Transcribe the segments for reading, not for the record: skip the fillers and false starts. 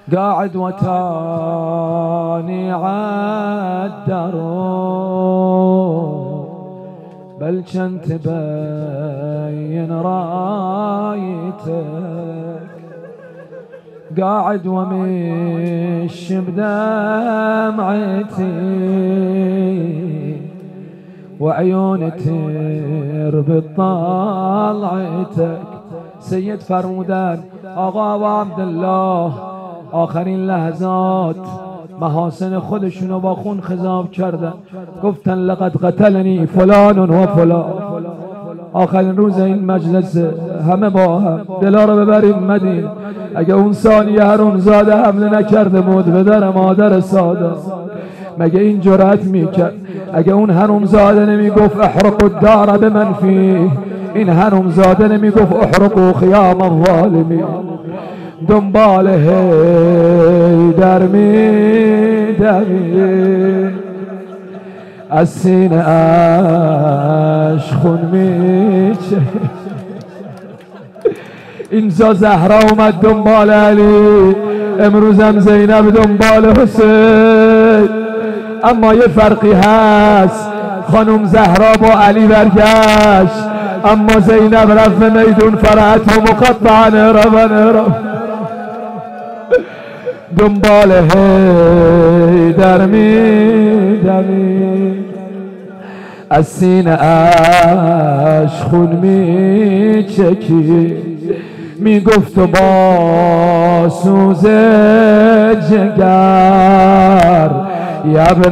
قاعد وتاني عالدرب بل كنت تبين رايتك قاعد ومش بدمعتي وعيوني تربط طلعتك. سيد فرمودن آقا و عبدالله آخرین لحظات محاسن خودشونو با خون خضاب کردن، گفتن لقد قتلنی فلان و فلان. آخرین روز این مجلس همه با هم دلا رو ببریم مدینه. اگه اون ثانیه حرومزاده حمله نکرده بود به در مادر ساده مگه این جرأت میکرد؟ اگه اون حرومزاده نمیگفت احرقوا الدار بمن فیه، این حرومزاده نمیگفت احرقوا خیام الظالمین. دنبال حیدر میدوید از سینه اش خون میچه. اینجا زهرا اومد دنبال علی، امروزم زینب دنبال حسین. اما یه فرقی هست، خانم زهرا با علی برگشت اما زینب رفت میدون فرعت و مقطعا هرب دنبال حیدر میدوید از سینه اش خون میچکید. میگفت و با سوز جگر یا ابن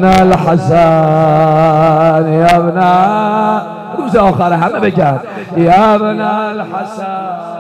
الحسن یا ابن، روز آخر همه بگرد یا ابن الحسن